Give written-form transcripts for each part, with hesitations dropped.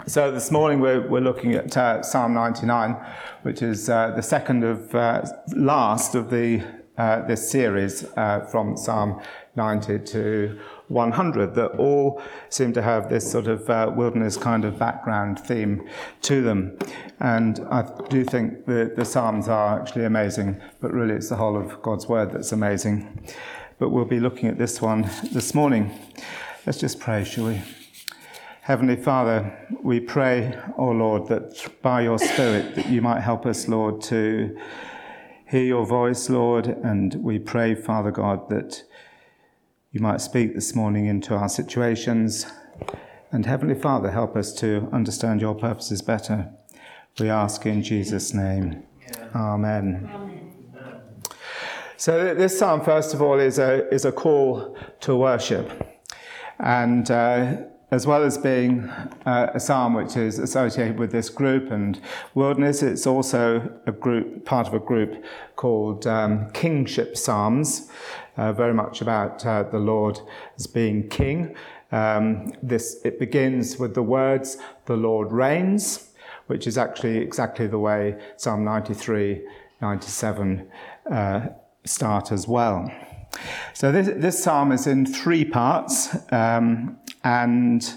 So this morning we're looking at Psalm 99, which is the second of last of this series from Psalm 90 to 100 that all seem to have this sort of wilderness kind of background theme to them. And I do think the Psalms are actually amazing, but really it's the whole of God's Word that's amazing. But we'll be looking at this one this morning. Let's just pray, shall we? Heavenly Father, we pray, O Lord, that by your Spirit that you might help us, Lord, to hear your voice, Lord, and we pray, Father God, that you might speak this morning into our situations. And Heavenly Father, help us to understand your purposes better. We ask in Jesus' name. Amen. So this psalm, first of all, is a call to worship. And as well as being a psalm which is associated with this group and wilderness, it's also part of a group called Kingship Psalms, very much about the Lord as being king. It begins with the words, "The Lord reigns," which is actually exactly the way Psalm 93, 97 start as well. So this psalm is in three parts, and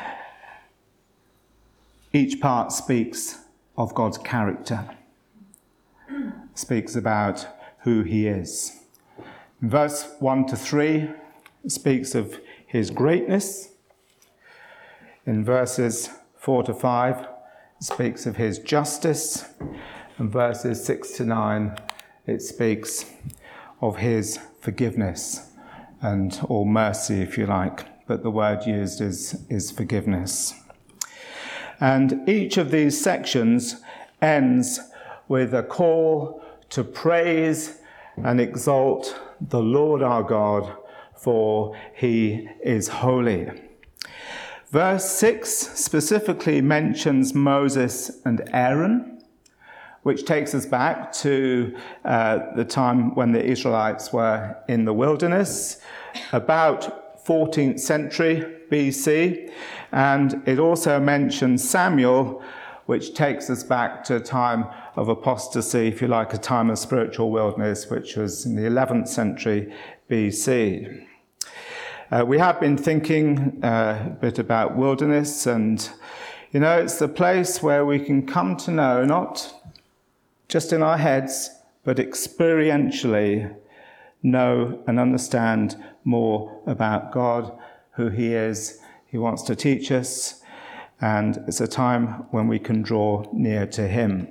each part speaks of God's character, speaks about who he is. In verse 1 to 3, it speaks of his greatness. In verses 4 to 5, it speaks of his justice. In verses 6 to 9, it speaks of his forgiveness or mercy, if you like, but the word used is forgiveness. And each of these sections ends with a call to praise and exalt the Lord our God, for he is holy. Verse 6 specifically mentions Moses and Aaron, which takes us back to the time when the Israelites were in the wilderness, about 14th century BC. And it also mentions Samuel, which takes us back to a time of apostasy, if you like, a time of spiritual wilderness, which was in the 11th century BC. We have been thinking a bit about wilderness, and, it's the place where we can come to know, not just in our heads, but experientially know and understand more about God, who he is. He wants to teach us, and it's a time when we can draw near to him.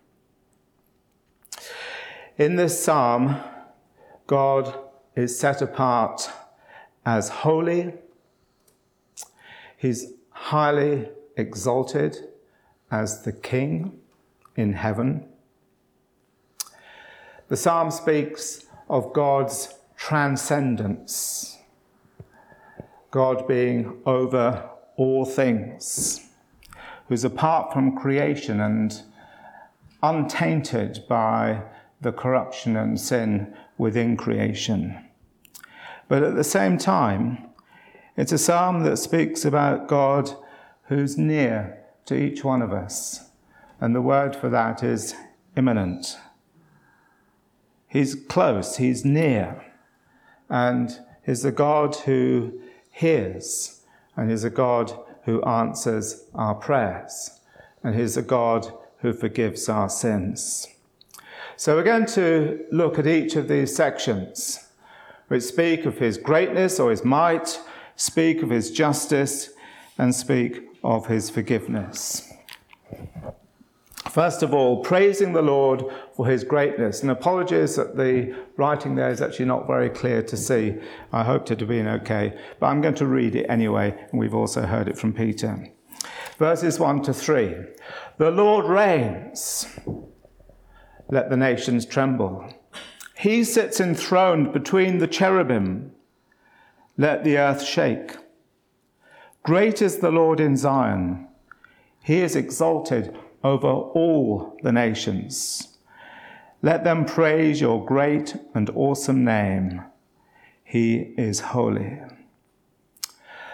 In this psalm, God is set apart as holy. He's highly exalted as the King in heaven. The psalm speaks of God's transcendence, God being over all things, who's apart from creation and untainted by the corruption and sin within creation. But at the same time, it's a psalm that speaks about God who's near to each one of us. And the word for that is immanent. He's close, he's near, and he's a God who hears, and he's a God who answers our prayers, and he's a God who forgives our sins. So we're going to look at each of these sections, which speak of his greatness or his might, speak of his justice, and speak of his forgiveness. First of all, praising the Lord for his greatness. And apologies that the writing there is actually not very clear to see. I hoped it had been okay, but I'm going to read it anyway, and we've also heard it from Peter. Verses 1 to 3. The Lord reigns. Let the nations tremble. He sits enthroned between the cherubim. Let the earth shake. Great is the Lord in Zion. He is exalted over all the nations. Let them praise your great and awesome name. He is holy.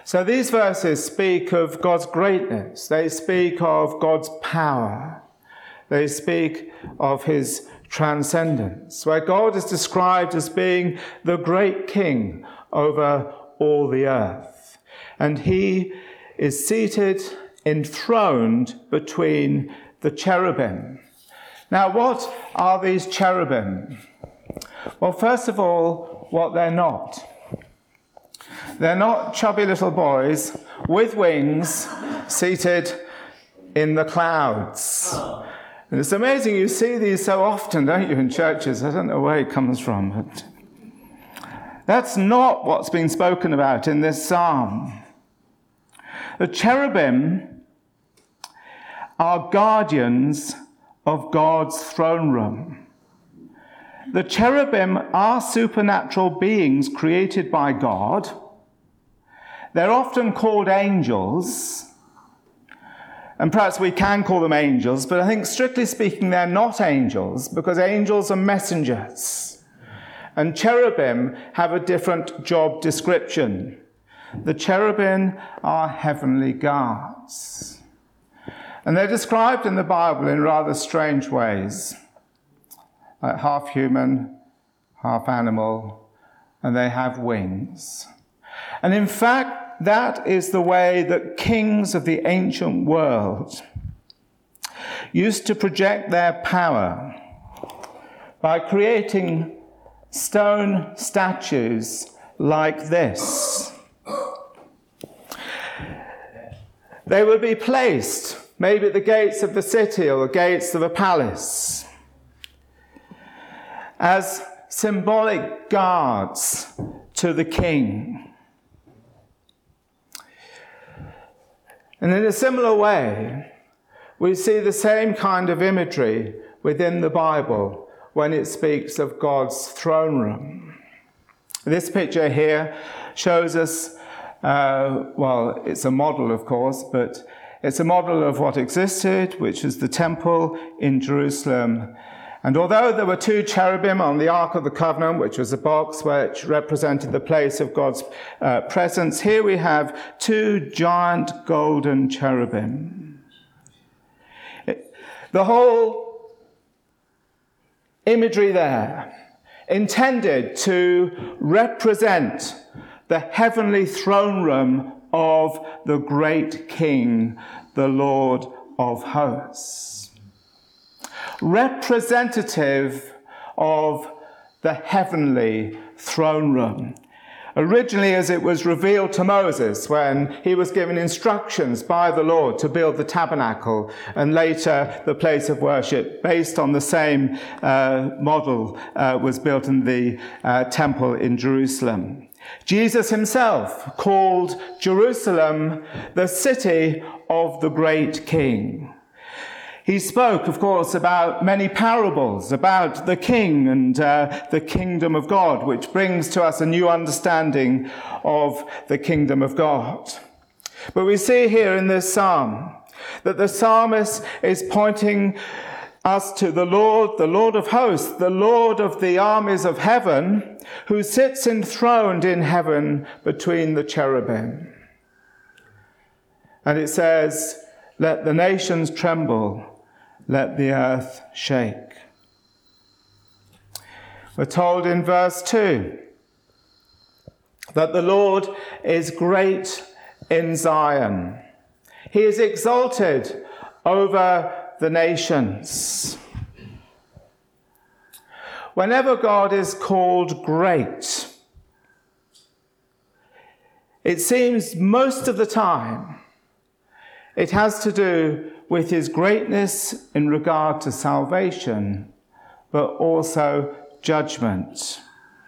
So these verses speak of God's greatness. They speak of God's power. They speak of his transcendence, where God is described as being the great king over all the earth. And he is seated, enthroned between the cherubim. Now, what are these cherubim? Well, first of all, what they're not. They're not chubby little boys with wings seated in the clouds. And it's amazing, you see these so often, don't you, in churches? I don't know where it comes from. But that's not what's being spoken about in this psalm. The cherubim are guardians of God's throne room. The cherubim are supernatural beings created by God. They're often called angels. And perhaps we can call them angels, but I think strictly speaking, they're not angels, because angels are messengers. And cherubim have a different job description. The cherubim are heavenly guards. And they're described in the Bible in rather strange ways, like half human, half animal, and they have wings. And in fact, that is the way that kings of the ancient world used to project their power, by creating stone statues like this. They would be placed maybe at the gates of the city or the gates of a palace as symbolic guards to the king. And in a similar way, we see the same kind of imagery within the Bible when it speaks of God's throne room. This picture here shows us, well, it's a model, of course, but it's a model of what existed, which is the temple in Jerusalem. And although there were two cherubim on the Ark of the Covenant, which was a box which represented the place of God's presence, here we have two giant golden cherubim. The whole imagery there intended to represent the heavenly throne room of the great King, the Lord of hosts. Representative of the heavenly throne room. Originally, as it was revealed to Moses when he was given instructions by the Lord to build the tabernacle, and later the place of worship based on the same model was built in the temple in Jerusalem. Jesus himself called Jerusalem the city of the great King. He spoke, of course, about many parables about the king and the kingdom of God, which brings to us a new understanding of the kingdom of God. But we see here in this psalm that the psalmist is pointing us to the Lord of hosts, the Lord of the armies of heaven, who sits enthroned in heaven between the cherubim. And it says, "Let the nations tremble, let the earth shake." We're told in verse 2 that the Lord is great in Zion. He is exalted over the nations. Whenever God is called great, it seems most of the time it has to do with his greatness in regard to salvation, but also judgment.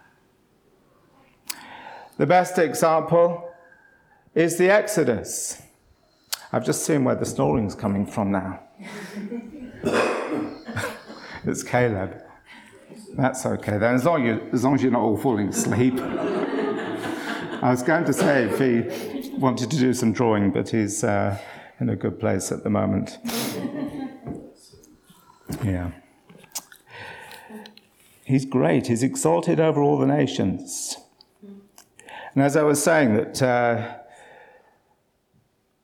The best example is the Exodus. I've just seen where the snoring's coming from now. It's Caleb. That's okay then, as long as you're not all falling asleep. I was going to say if he wanted to do some drawing, but he's in a good place at the moment. Yeah. He's great. He's exalted over all the nations. And as I was saying, that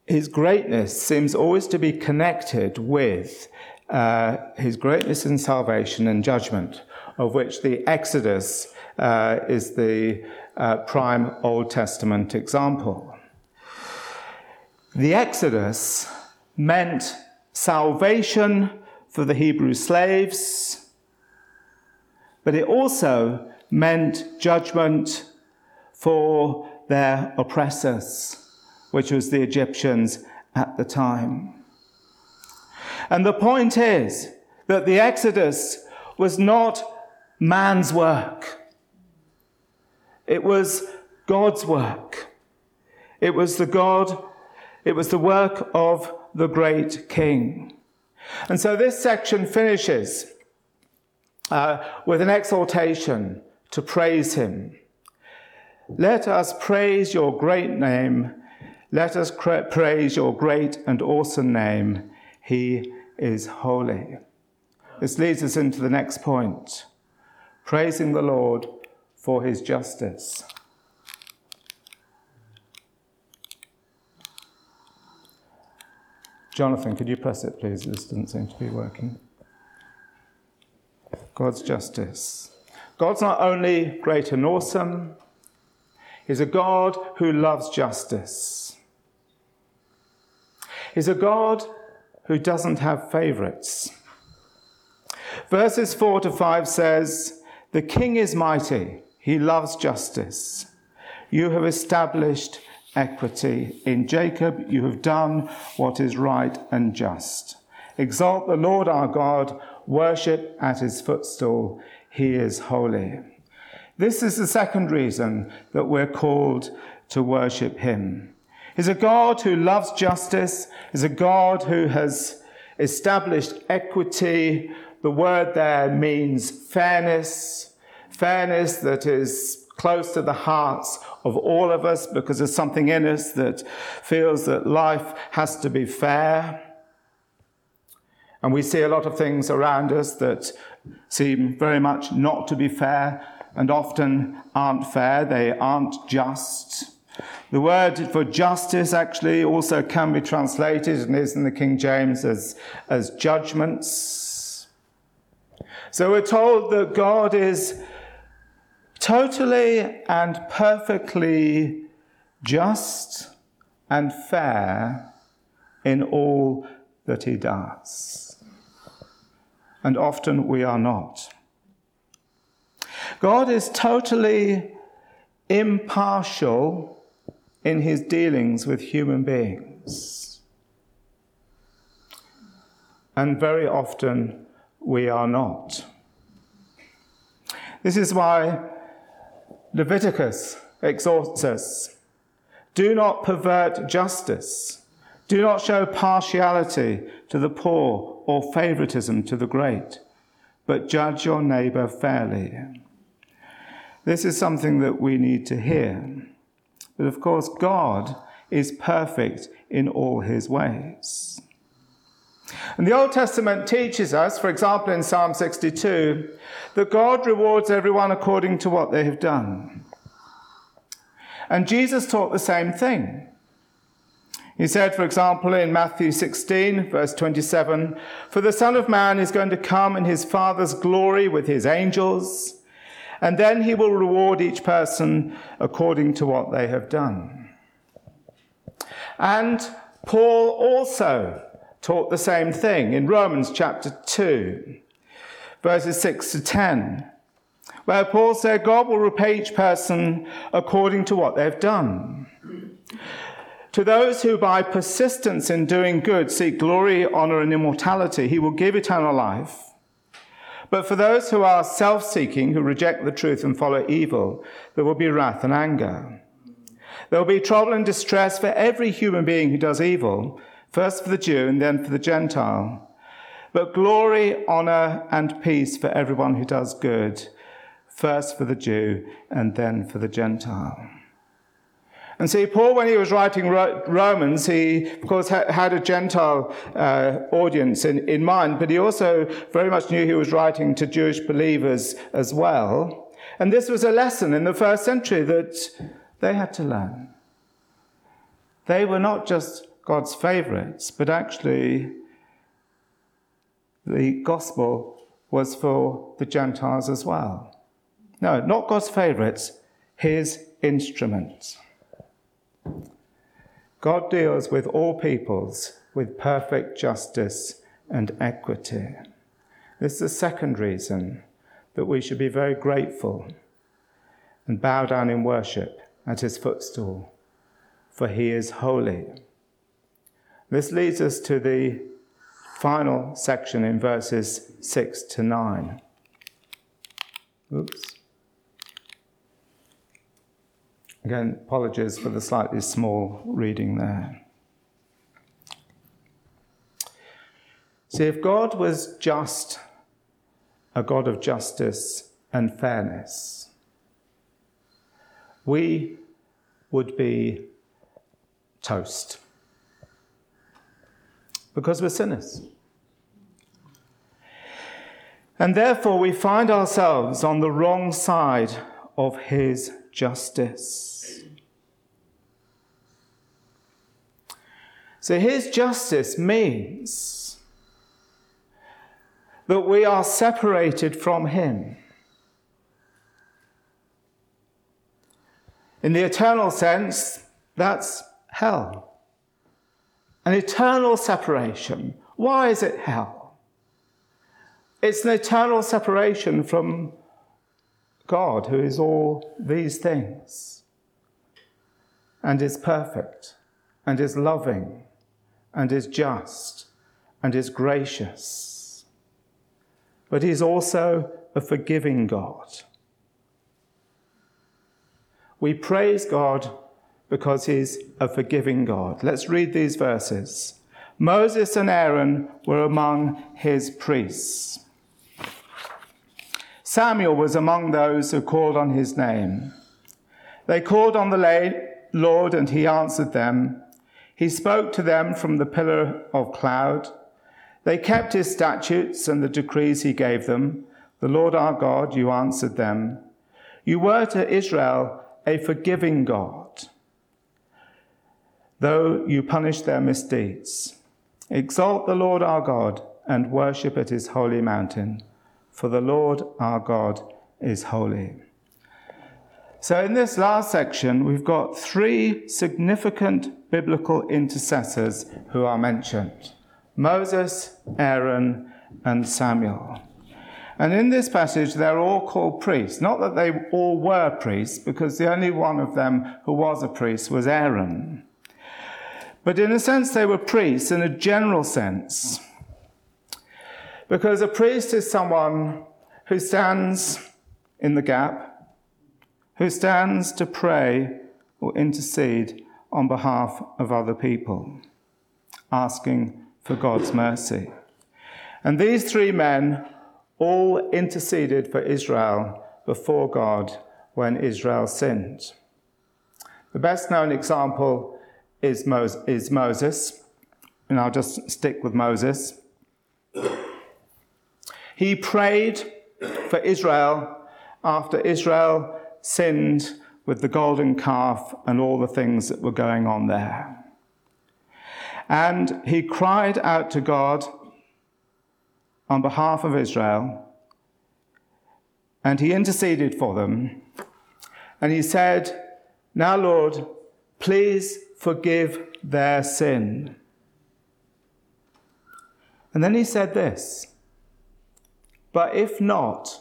his greatness seems always to be connected with his greatness in salvation and judgment, of which the Exodus is the prime Old Testament example. The Exodus meant salvation for the Hebrew slaves, but it also meant judgment for their oppressors, which was the Egyptians at the time. And the point is that the Exodus was not man's work. It was God's work. It was the work of the great King. And so this section finishes with an exhortation to praise him. Let us praise your great name. Let us praise your great and awesome name. He is holy. This leads us into the next point, praising the Lord for his justice. Jonathan, could you press it, please? This doesn't seem to be working. God's justice. God's not only great and awesome, he's a God who loves justice. He's a God who doesn't have favourites. Verses 4-5 says, "The king is mighty, he loves justice. You have established equity. In Jacob you have done what is right and just. Exalt the Lord our God, worship at his footstool. He is holy." This is the second reason that we're called to worship him. He's a God who loves justice. He's a God who has established equity. The word there means fairness. Fairness that is close to the hearts of all of us because there's something in us that feels that life has to be fair. And we see a lot of things around us that seem very much not to be fair and often aren't fair. They aren't just. The word for justice actually also can be translated, and is in the King James, as judgments. So we're told that God is totally and perfectly just and fair in all that he does. And often we are not. God is totally impartial in his dealings with human beings. And very often we are not. This is why Leviticus exhorts us, do not pervert justice. Do not show partiality to the poor or favoritism to the great, but judge your neighbor fairly. This is something that we need to hear. But of course, God is perfect in all his ways. And the Old Testament teaches us, for example, in Psalm 62, that God rewards everyone according to what they have done. And Jesus taught the same thing. He said, for example, in Matthew 16, verse 27, "For the Son of Man is going to come in his Father's glory with his angels, and then he will reward each person according to what they have done." And Paul also taught the same thing in Romans chapter 2, verses 6-10, where Paul said, God will repay each person according to what they've done. To those who by persistence in doing good seek glory, honor, and immortality, he will give eternal life. But for those who are self-seeking, who reject the truth and follow evil, there will be wrath and anger. There will be trouble and distress for every human being who does evil, first for the Jew and then for the Gentile. But glory, honor, and peace for everyone who does good, first for the Jew and then for the Gentile. And see, Paul, when he was writing Romans, he, of course, had a Gentile audience in mind, but he also very much knew he was writing to Jewish believers as well. And this was a lesson in the first century that they had to learn. They were not just God's favourites, but actually the gospel was for the Gentiles as well. No, not God's favourites, his instruments. God deals with all peoples with perfect justice and equity. This is the second reason that we should be very grateful and bow down in worship at his footstool, for he is holy. This leads us to the final section in verses 6 to 9. Oops. Again, apologies for the slightly small reading there. See, if God was just a God of justice and fairness, we would be toast. Because we're sinners. And therefore we find ourselves on the wrong side of his justice. So his justice means that we are separated from him. In the eternal sense, that's hell. An eternal separation. Why is it hell? It's an eternal separation from God, who is all these things, and is perfect, and is loving, and is just, and is gracious. But he's also a forgiving God. We praise God because he's a forgiving God. Let's read these verses. Moses and Aaron were among his priests. Samuel was among those who called on his name. They called on the Lord, and he answered them. He spoke to them from the pillar of cloud. They kept his statutes and the decrees he gave them. The Lord our God, you answered them. You were to Israel a forgiving God, though you punish their misdeeds. Exalt the Lord our God and worship at his holy mountain, for the Lord our God is holy. So in this last section, we've got three significant biblical intercessors who are mentioned: Moses, Aaron, and Samuel. And in this passage, they're all called priests. Not that they all were priests, because the only one of them who was a priest was Aaron. But in a sense, they were priests in a general sense. Because a priest is someone who stands in the gap, who stands to pray or intercede on behalf of other people, asking for God's mercy. And these three men all interceded for Israel before God when Israel sinned. The best known example is Moses, and I'll just stick with Moses. He prayed for Israel after Israel sinned with the golden calf and all the things that were going on there. And he cried out to God on behalf of Israel, and he interceded for them. And he said, "Now, Lord, please forgive their sin." And then he said this, "But if not,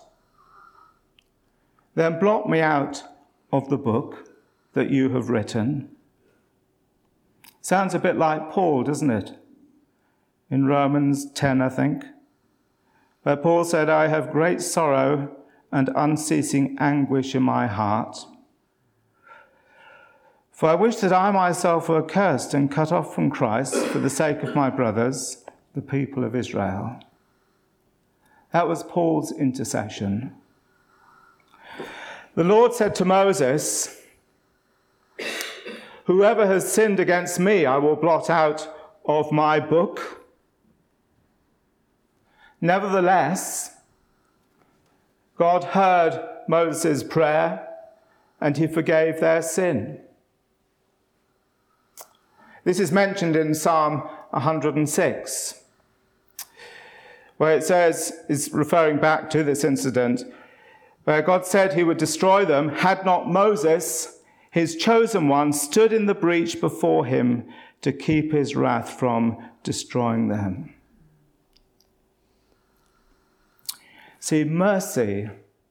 then blot me out of the book that you have written." Sounds a bit like Paul, doesn't it? In Romans 10, I think, where Paul said, "I have great sorrow and unceasing anguish in my heart. For I wish that I myself were accursed and cut off from Christ for the sake of my brothers, the people of Israel." That was Paul's intercession. The Lord said to Moses, "Whoever has sinned against me, I will blot out of my book." Nevertheless, God heard Moses' prayer and he forgave their sin. This is mentioned in Psalm 106, where it says, is referring back to this incident, where God said he would destroy them had not Moses, his chosen one, stood in the breach before him to keep his wrath from destroying them. See, mercy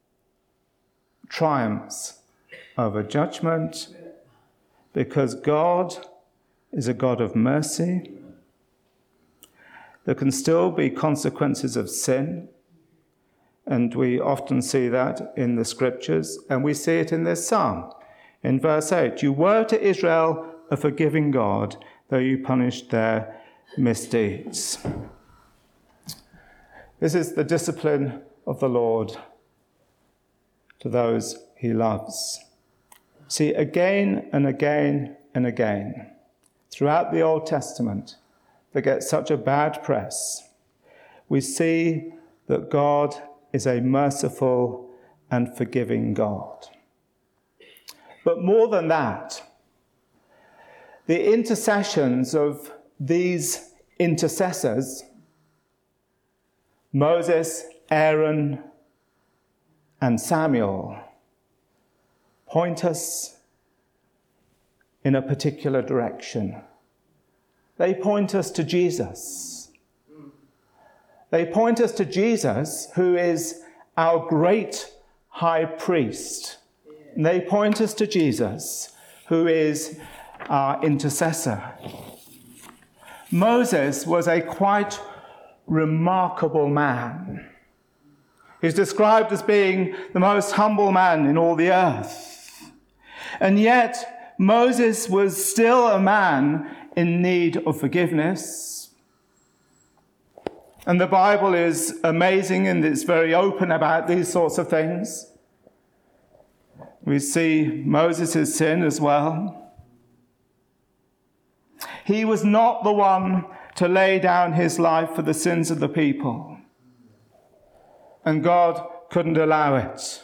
triumphs over judgment because God is a God of mercy. There can still be consequences of sin, and we often see that in the scriptures, and we see it in this psalm. In verse 8, you were to Israel a forgiving God, though you punished their misdeeds. This is the discipline of the Lord to those he loves. See, again and again and again, throughout the Old Testament, that gets such a bad press, we see that God is a merciful and forgiving God. But more than that, the intercessions of these intercessors, Moses, Aaron, and Samuel, point us in a particular direction. They point us to Jesus. They point us to Jesus, who is our great high priest. And they point us to Jesus, who is our intercessor. Moses was a quite remarkable man. He's described as being the most humble man in all the earth. And yet, Moses was still a man in need of forgiveness. And the Bible is amazing and it's very open about these sorts of things. We see Moses' sin as well. He was not the one to lay down his life for the sins of the people. And God couldn't allow it.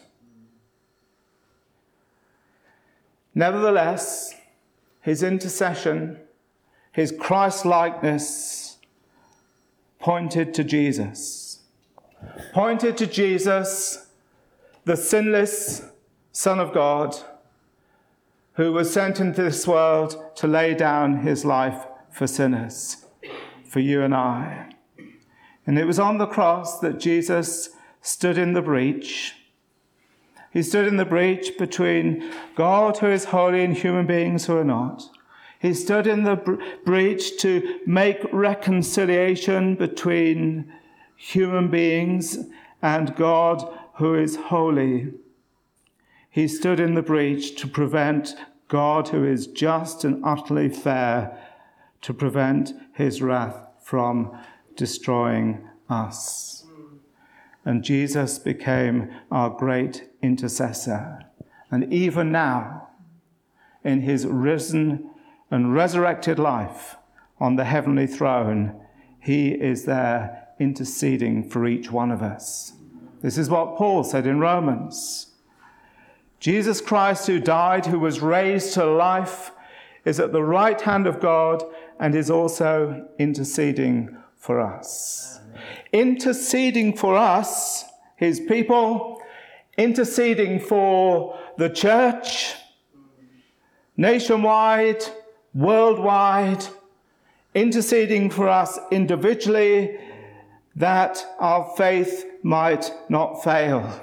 Nevertheless, his intercession, his Christ-likeness, pointed to Jesus. Pointed to Jesus, the sinless Son of God, who was sent into this world to lay down his life for sinners, for you and I. And it was on the cross that Jesus stood in the breach. He stood in the breach between God, who is holy, and human beings who are not. He stood in the breach to make reconciliation between human beings and God, who is holy. He stood in the breach to prevent God, who is just and utterly fair, to prevent his wrath from destroying us. And Jesus became our great intercessor. And even now, in his risen and resurrected life on the heavenly throne, he is there interceding for each one of us. This is what Paul said in Romans. Jesus Christ, who died, who was raised to life, is at the right hand of God and is also interceding for us. Interceding for us, his people, interceding for the church, nationwide, worldwide, interceding for us individually, that our faith might not fail.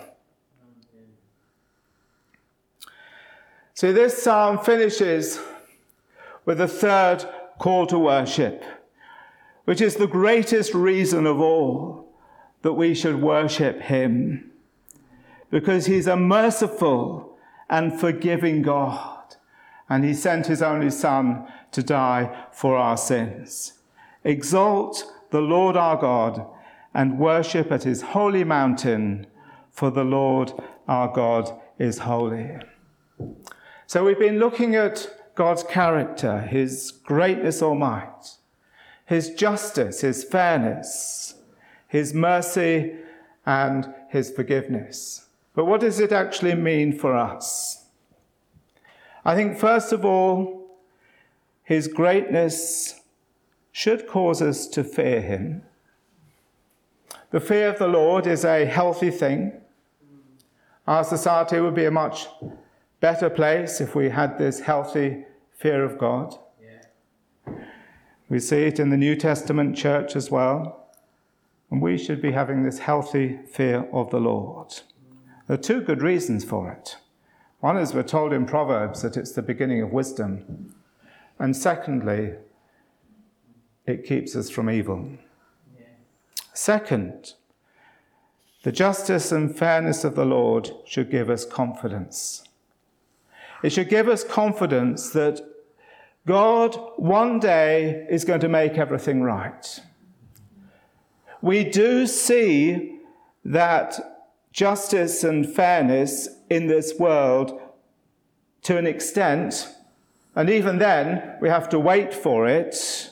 So this psalm finishes with a third call to worship, which is the greatest reason of all that we should worship him, because he's a merciful and forgiving God, and he sent his only Son to die for our sins. Exalt the Lord our God and worship at his holy mountain, for the Lord our God is holy. So we've been looking at God's character, his greatness or might, his justice, his fairness, his mercy, and his forgiveness. But what does it actually mean for us? I think, first of all, his greatness should cause us to fear him. The fear of the Lord is a healthy thing. Our society would be a much better place if we had this healthy fear of God. Yeah. We see it in the New Testament church as well. And we should be having this healthy fear of the Lord. There are two good reasons for it. One is we're told in Proverbs that it's the beginning of wisdom. And secondly, it keeps us from evil. Yeah. Second, the justice and fairness of the Lord should give us confidence. It should give us confidence that God one day is going to make everything right. We do see that justice and fairness in this world to an extent, and even then we have to wait for it.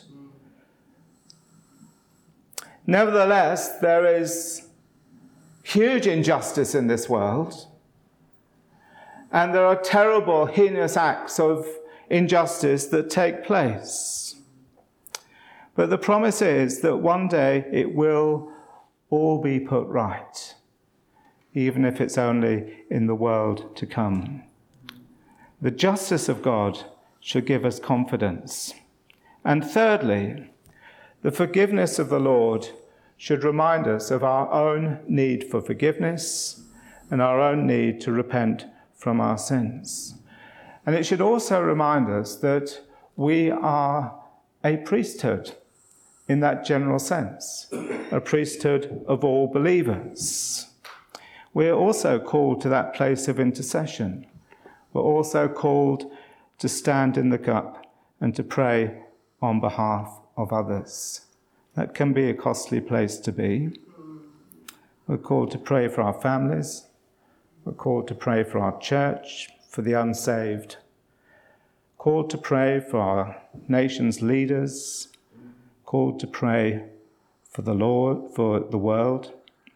Nevertheless, there is huge injustice in this world, and there are terrible, heinous acts of injustice that take place. But the promise is that one day it will all be put right, even if it's only in the world to come. The justice of God should give us confidence. And thirdly, the forgiveness of the Lord should remind us of our own need for forgiveness and our own need to repent from our sins. And it should also remind us that we are a priesthood in that general sense, a priesthood of all believers. We're also called to that place of intercession. We're also called to stand in the gap and to pray on behalf of others. That can be a costly place to be. We're called to pray for our families. We're called to pray for our church, for the unsaved. Called to pray for our nation's leaders. Called to pray for the Lord, for the world.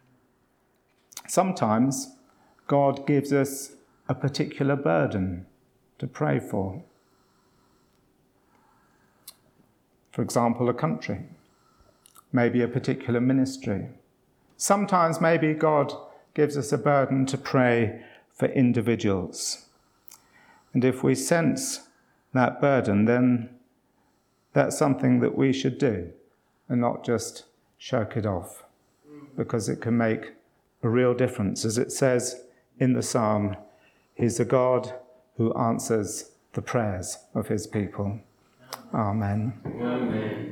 Sometimes God gives us a particular burden to pray for. For example, a country, maybe a particular ministry. Sometimes maybe God gives us a burden to pray for individuals. And if we sense that burden, then that's something that we should do and not just shirk it off, because it can make a real difference. As it says in the psalm, he's a God who answers the prayers of his people. Amen. Amen.